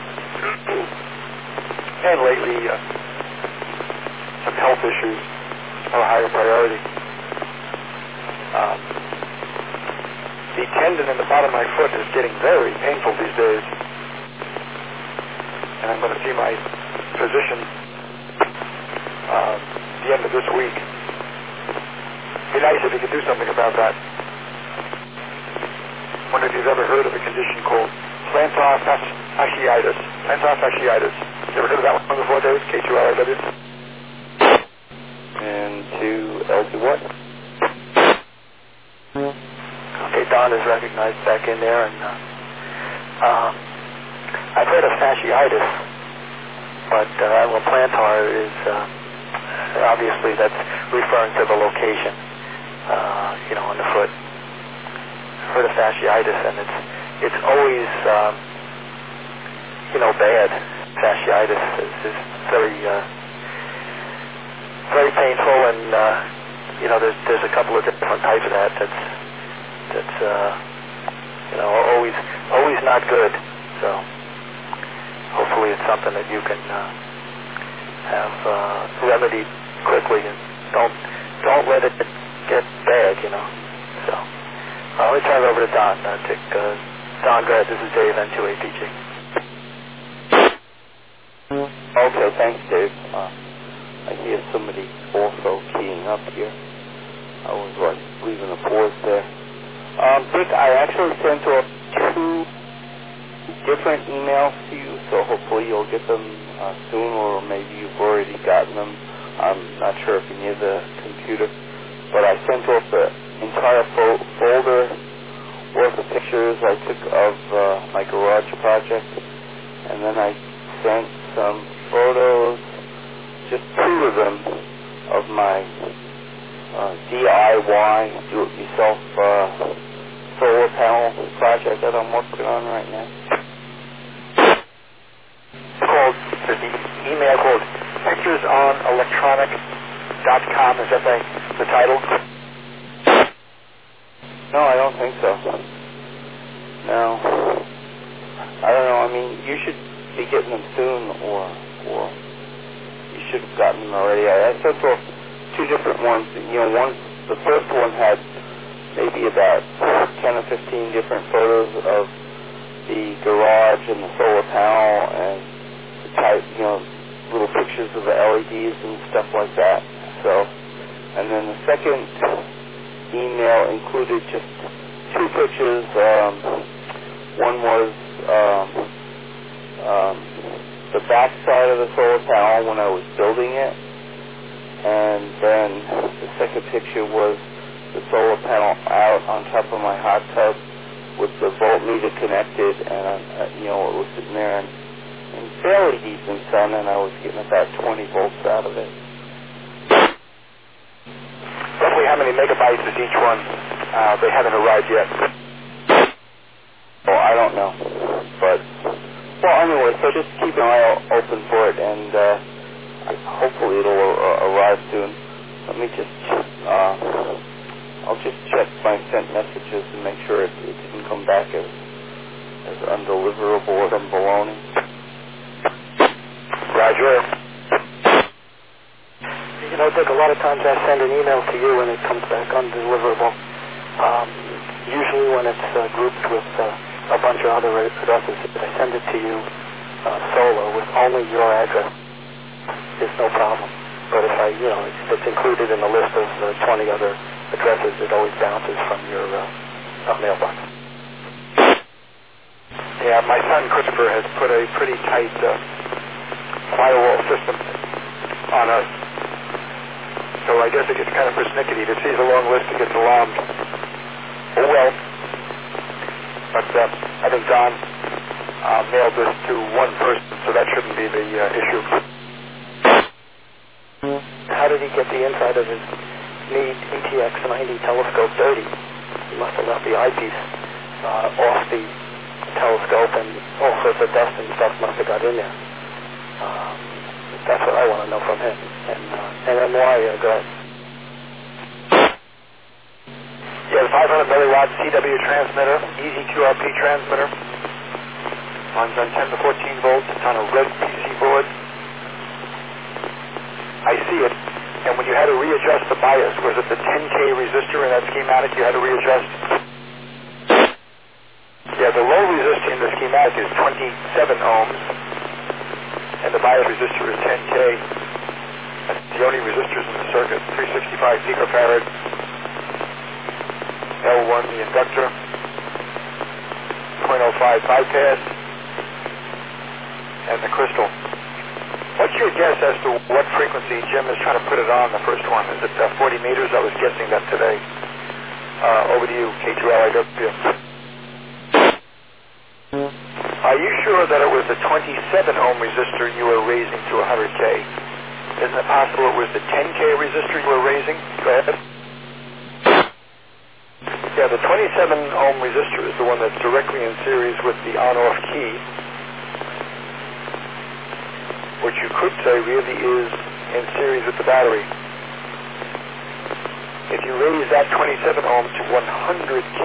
And lately, uh, some health issues are a higher priority. Um, the tendon in the bottom of my foot is getting very painful these days. And I'm going to see my physician uh, the end of this week. It'd be nice if he could do something about that. I wonder if you've ever heard of a condition called plantar fasciitis. Plantar fasciitis. You ever heard of that one before, Dave? K two L I W? And two L T what? Okay, Don is recognized back in there, and uh, um, I've heard of fasciitis, but uh, well, plantar is uh, obviously that's referring to the location, uh, you know, on the foot. I've heard of fasciitis, and it's it's always um, you know bad. Fasciitis is, is very uh, very painful, and uh, you know there's there's a couple of different types of that. That's that's uh, you know always always not good. So hopefully it's something that you can uh, have uh, remedied quickly, and don't don't let it get bad. You know. So uh, let me turn it over to Don. Uh, take, uh, Don, go ahead. This is Dave, N two A P G. Okay, thanks, Dave. Uh, I hear somebody also keying up here. I was like leaving a pause there. Um, Dick, I actually sent off two different emails to you, so hopefully you'll get them uh, soon, or maybe you've already gotten them. I'm not sure if you're near the computer, but I sent off the entire fo- folder worth of pictures I took of uh, my garage project, and then I sent some photos, just two of them, of my uh, D I Y, do-it-yourself uh, solar panel project that I'm working on right now. It's called, there's the email called pictures on electronic dot com. Is that the, the title? No, I don't think so. No. I don't know. I mean, you should be getting them soon, or or you should have gotten them already. I, I sent off two different ones. You know, one, the first one had maybe about ten or fifteen different photos of the garage and the solar panel, and the type, you know, little pictures of the L E Ds and stuff like that. So, and then the second email included just two pictures. Um, one was um, um, the back side of the solar panel when I was building it, and then the second picture was the solar panel out on top of my hot tub with the voltmeter connected, and uh, you know, it was sitting there in, in fairly decent sun, and I was getting about twenty volts out of it. Roughly how many megabytes is each one? Uh, they haven't arrived yet. Oh, I don't know. But, well, anyway, so just keep an eye open for it, and uh, hopefully it'll uh, arrive soon. Let me just, uh, I'll just check my sent messages and make sure it, it didn't come back as, as undeliverable or some baloney. Roger. You know, Dick, a lot of times I send an email to you and it comes back undeliverable. Um, usually when it's uh, grouped with uh, a bunch of other addresses, if I send it to you uh, solo with only your address, there's no problem. But if I, you know, if it's included in the list of uh, twenty other addresses, it always bounces from your uh, mailbox. Yeah, my son Christopher has put a pretty tight uh, firewall system on us. So I guess it gets kind of persnickety. If it sees a long list, it gets alarmed. Oh well. But uh, I think Don uh, mailed this to one person, so that shouldn't be the uh, issue. How did he get the inside of his made A T X ninety telescope dirty. He must have left the eyepiece uh, off the telescope, and all sorts of dust and stuff must have got in there. Um, that's what I want to know from him. And, uh, and then why, uh, go ahead. Yeah, the five hundred milliwatt C W transmitter, easy Q R P transmitter. Runs on ten to fourteen volts. It's on a red P C board. I see it. And when you had to readjust the bias, was it the ten K resistor in that schematic you had to readjust? Yeah, the low resistor in the schematic is twenty-seven ohms, and the bias resistor is ten K. That's the only resistors in the circuit. three sixty-five picofarad. L one, the inductor. point oh five bypass. And the crystal. What's your guess as to what frequency Jim is trying to put it on, the first one? Is it uh, forty meters? I was guessing that today. Uh, over to you, K two L I W. Are you sure that it was the twenty-seven ohm resistor you were raising to one hundred K? Isn't it possible it was the ten K resistor you were raising? Go ahead. Yeah, the twenty-seven ohm resistor is the one that's directly in series with the on-off key, which you could say really is in series with the battery. If you raise that twenty-seven ohm to one hundred K,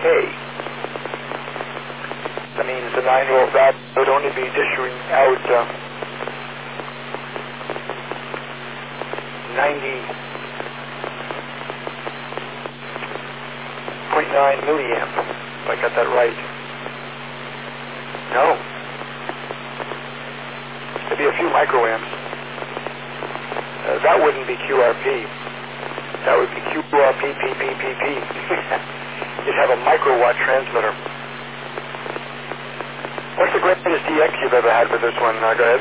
that means the nine volt bat would only be issuing out uh, ninety point nine milliamp, if I got that right. No. Maybe a few microamps. Uh, that wouldn't be Q R P. That would be Q R P, P, P, P, P. You'd have a microwatt transmitter. What's the greatest D X you've ever had with this one? Uh, go ahead.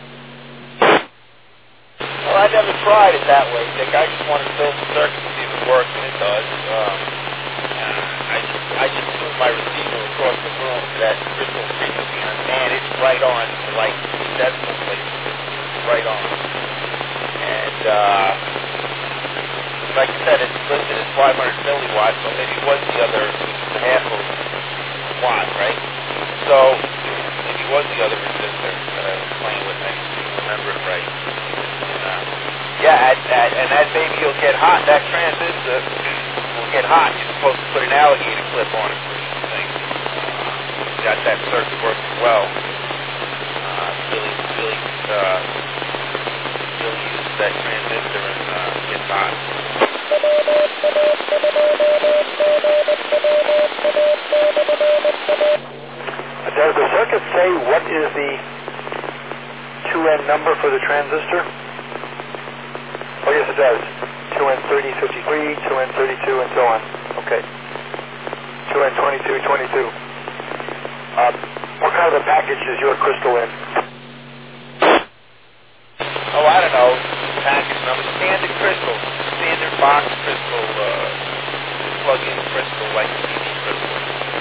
Well, I never tried it that way, Dick. I just wanted to build the circuit to see if it works, and it does. Um, uh, I just, I just tuned my receiver across the room to that crystal frequency, and man, it's right on to like decimal places. It's right on. And uh, like I said, it's listed as five hundred milliwatts, so maybe it was the other half of watt, right? So maybe it was the other resistor that I was playing with. I didn't remember it right. Uh, yeah, at, at, and that baby will get hot. That transistor will get hot. You're supposed to put an alligator clip on it for these things. Uh, got that circuit working well. Uh, really, really, uh, really uses that transistor and uh, gets hot. Does the circuit say what is the two N number for the transistor? Oh, yes, it does. two N thirty fifty-three, two N thirty-two, and so on. Okay. two N twenty-two twenty-two. Um, what kind of a package is your crystal in? Oh, I don't know. Package number. Standard crystal. Standard box crystal. Uh, plug-in crystal, like a T V crystal.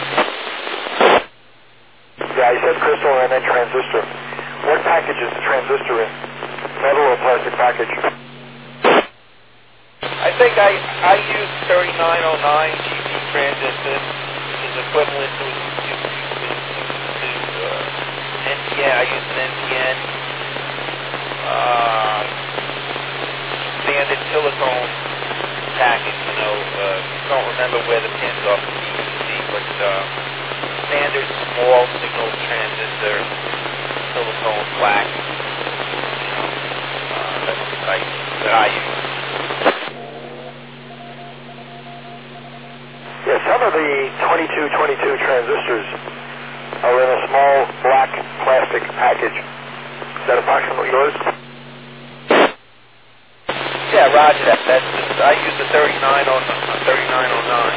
Yeah, I said crystal and then transistor. What package is the transistor in? Metal or plastic package? I think I I use thirty-nine oh nine G P transistor, which is equivalent to, to, to, to uh, N P N. I use an N P N. Uh, standard silicone package, you know. Uh, don't remember where the pins are for D C C, but uh, standard small signal transistor, silicone black. You know, uh, that's the type that I use. Yeah, some of the twenty-two twenty-two transistors are in a small black plastic package. Is that approximately yours? Yeah, roger that. That's just, I use the thirty-nine oh nine.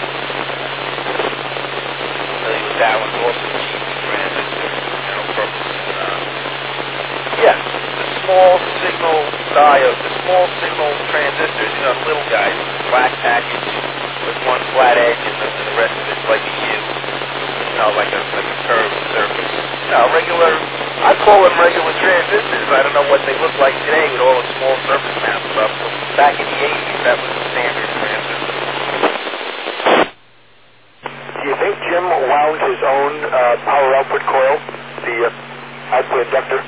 Familiar with that one? Also the G P transistor, you know, purpose. Uh, yeah, the small signal diodes, the small signal transistors, you know, the little guys, black package with one flat edge and the, and the rest of it's like a U, you know, like a like a curved surface. You know, regular. I call them regular transistors. I don't know what they look like today with all the small surface mount stuff. But back in the eighties, that was the standard transistor. uh, power output coil, the uh, output inductor?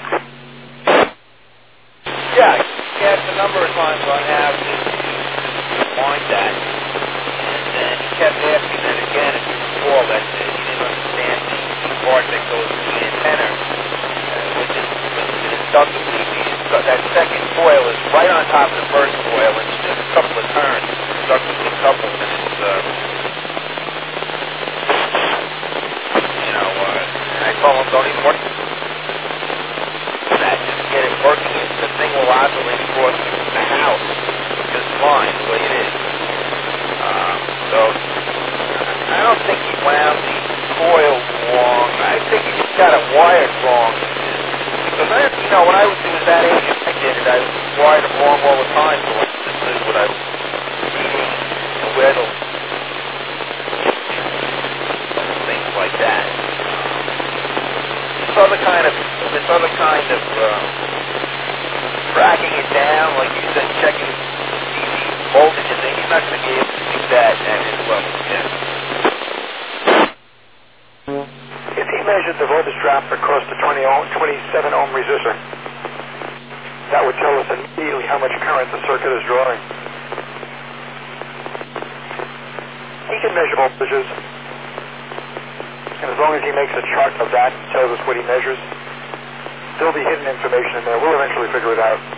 Yeah, he asked a number of times on how to, to wind that. And then he kept asking that again, if you recall, that uh, he didn't understand the part that goes to the antenna, uh, which is, which is inductively, the, that second coil is right on top of the first coil, and it's just a couple of turns, inductively coupled, and it's, uh, you know, uh, I told him, don't even work that, just get it working, and the thing will oscillate across the house just fine, the way it is. Um, so, I don't think he wound the coil wrong. I think he just got it wired wrong. Because, I, you know, when I was doing that age, I did it, I wired it wrong all the time, so I understood what I was reading, and where the things like that. This other kind of, this other kind of, uh, tracking it down, like you said, checking the voltage and things, he's not going to be able to do that at his level yet. If he measured the voltage drop across the twenty ohm, twenty-seven ohm resistor, that would tell us immediately how much current the circuit is drawing. He can measure voltages, and as long as he makes a chart of that and tells us what he measures, there'll be hidden information in there. We'll eventually figure it out.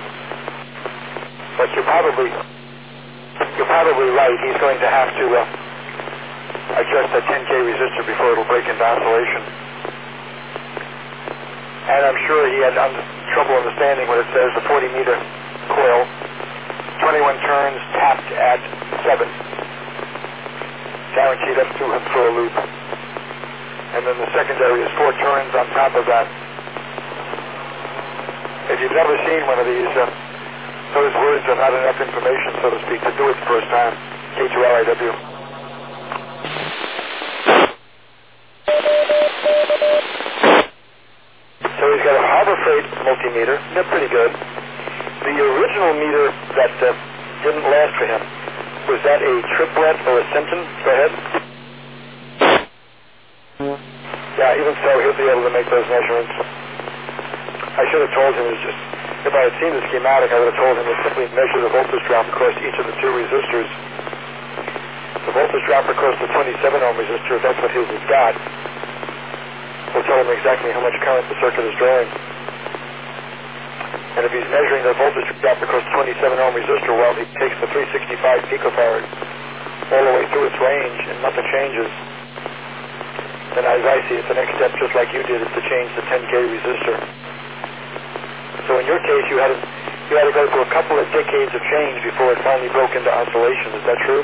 But you're probably, you're probably right. He's going to have to uh, adjust that ten K resistor before it'll break into oscillation. And I'm sure he had un trouble understanding what it says, the forty meter coil, twenty-one turns tapped at seven. Guaranteed up through, through a loop. And then the secondary is four turns on top of that. If you've never seen one of these, uh, those words are not enough information, so to speak, to do it the first time. K two L I W. So he's got a Harbor Freight multimeter. They're pretty good. The original meter that uh, didn't last for him, was that a triplet or a Simpson? Go ahead. Yeah, even so, he'll be able to make those measurements. I should have told him, it was just, if I had seen the schematic, I would have told him to simply measure the voltage drop across each of the two resistors. The voltage drop across the twenty-seven ohm resistor, if that's what his has got, will tell him exactly how much current the circuit is drawing. And if he's measuring the voltage drop across twenty-seven ohm resistor, well, he takes the three sixty-five picofarad all the way through its range and nothing changes. Then as I see it, the next step, just like you did, is to change the ten K resistor. So in your case, you had to, you had to go through a couple of decades of change before it finally broke into oscillation. Is that true?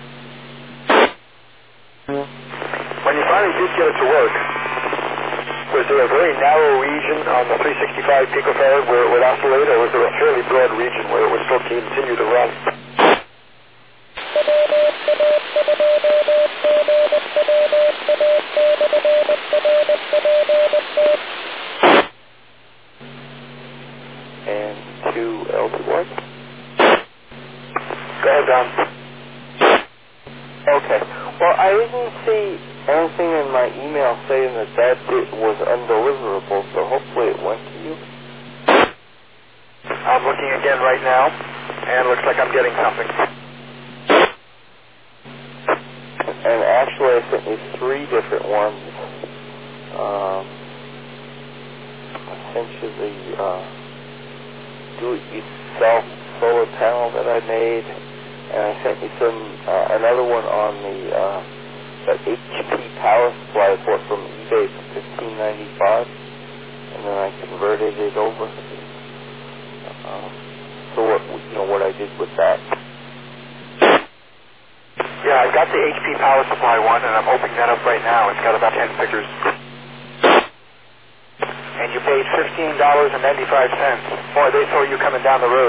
When you finally did get it to work, was there a very narrow region on the three sixty-five picofarad where it would oscillate, or was there a fairly broad region where it would still continue to run? And two L to what? Go ahead, Don. Okay. Well, I didn't see anything in my email saying that that bit was undeliverable, so hopefully it went to you. I'm looking again right now, and it looks like I'm getting something. And actually, I sent you three different ones. Um, I sent you the uh, do-it-yourself solar panel that I made, and I sent you some uh, another one on the uh, that H P power supply I bought from eBay for fifteen ninety-five, and then I converted it over. Uh, so what you know what I did with that? Yeah, I got the H P power supply one, and I'm opening that up right now. It's got about ten figures. And you paid fifteen dollars and ninety-five cents. Boy, they saw you coming down the road.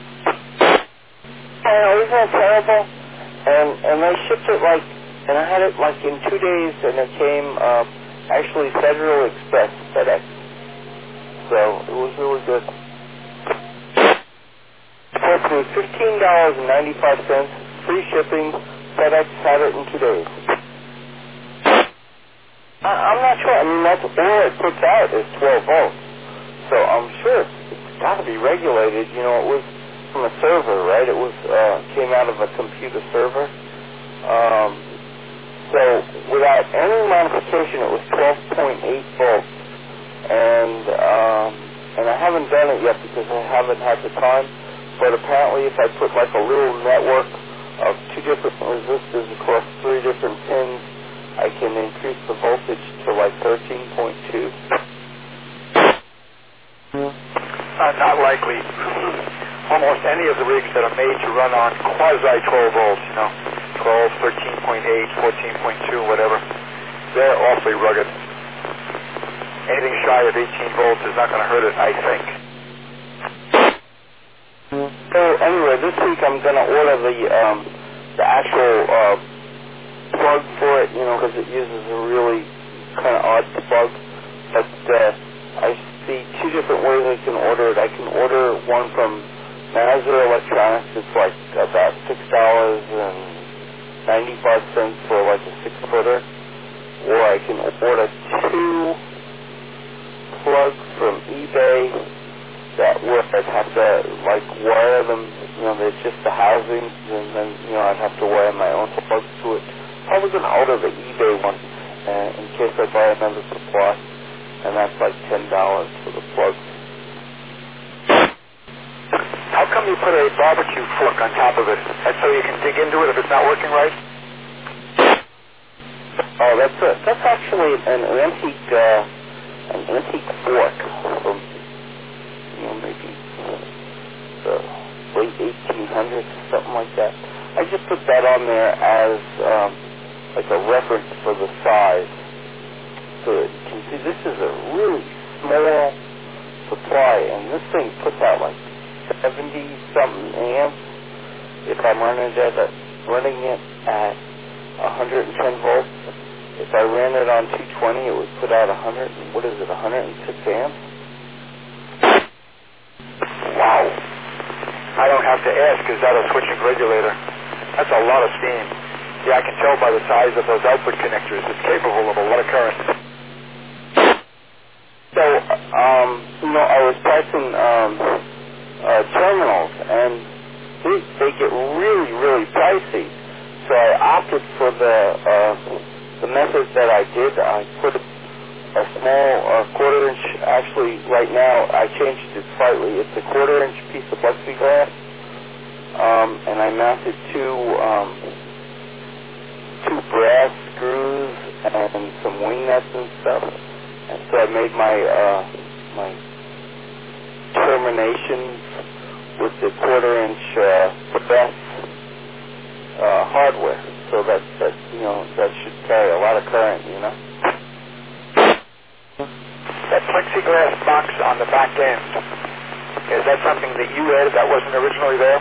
I know, isn't that terrible? And and they shipped it like, and I had it like in two days, and it came uh, actually Federal Express, FedEx. So it was really good. So it was fifteen dollars and ninety-five cents, free shipping. FedEx had it in two days. I, I'm not sure. I mean, that's all it puts out is twelve volts. So I'm sure it's got to be regulated. You know, it was from a server, right? It was uh, came out of a computer server. Um, so without any modification, it was twelve point eight volts. And um, and I haven't done it yet because I haven't had the time. But apparently, if I put like a little network of two different resistors across three different pins, I can increase the voltage to like thirteen point two. Uh, not likely. Almost any of the rigs that are made to run on quasi twelve volts, you know, twelve, thirteen point eight, fourteen point two, whatever, they're awfully rugged. Anything shy of eighteen volts is not going to hurt it, I think. So anyway, this week I'm going to order the um, the actual uh, plug for it, you know, because it uses a really kind of odd plug. But uh, I see two different ways I can order it. I can order one from Mazda Electronics. It's like about six dollars and ninety-five cents for like a six footer, or I can order two plugs from eBay that work. I'd have to like wire them, you know, they're just the housings, and then, you know, I'd have to wire my own plugs to it. Probably going to order the eBay one uh, in case I buy another supply, and that's like ten dollars for the plugs. How come you put a barbecue fork on top of it? That's so you can dig into it if it's not working right? Oh, that's a, that's actually an, an antique uh, an antique fork from, you know, maybe the late eighteen hundreds or something like that. I just put that on there as um, like a reference for the size. So that you can see this is a really small supply, and this thing puts out like seventy something amps. If I'm running it at, running it at one hundred ten volts, if I ran it on two twenty, it would put out one hundred. What is it? one hundred six amps. Wow. I don't have to ask, is that a switching regulator? That's a lot of steam. Yeah, I can tell by the size of those output connectors. It's capable of a lot of current. So, um, you know, I was pricing um, uh, terminals, and they, they get really, really pricey. So I opted for the uh, the method that I did. I put a small uh, quarter inch, actually right now I changed it slightly. It's a quarter inch piece of plexiglass, um, and I mounted two um, two brass screws and some wing nuts and stuff. And so I made my uh, my terminations with the quarter inch uh, brass uh, hardware. So that that you know that should carry a lot of current, you know. That plexiglass box on the back end, is that something that you added that wasn't originally there?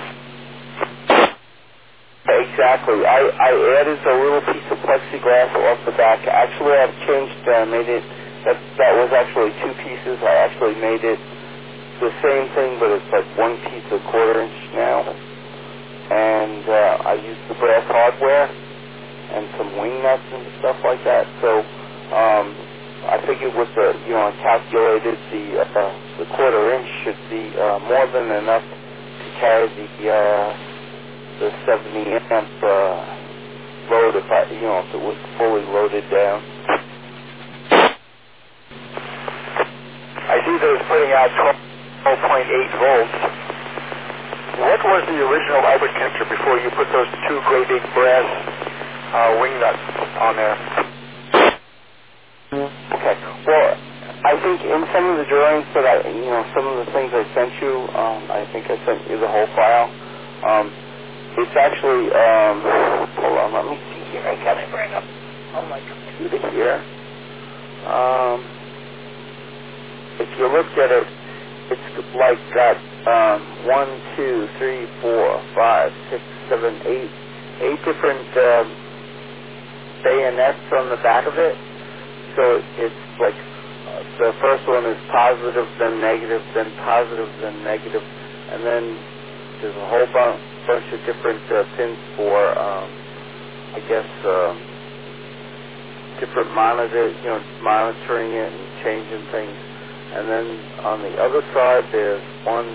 Exactly. I, I added a little piece of plexiglass off the back. Actually, I've changed, uh, made it, that, that was actually two pieces. I actually made it the same thing, but it's like one piece of quarter inch now. And uh, I used the brass hardware and some wing nuts and stuff like that. So, um, I figured with the, you know, I calculated the uh, the quarter inch should be uh, more than enough to carry the uh, the seventy amp uh, load if I, you know, if it was fully loaded down. I see that it's putting out twelve point eight volts. What was the original output connector before you put those two great big brass uh, wing nuts on there? Okay. Well, I think in some of the drawings that I, you know, some of the things I sent you, um, I think I sent you the whole file. Um, it's actually, um, hold on, let me see here. I gotta bring up on my computer here. Um, if you looked at it, it's like got um, one, two, three, four, five, six, seven, eight, eight different uh, bayonets on the back of it. So it's like uh, the first one is positive, then negative, then positive, then negative, and then there's a whole bunch, bunch of different uh, pins for, um, I guess, uh, different monitors, you know, monitoring it and changing things. And then on the other side, there's one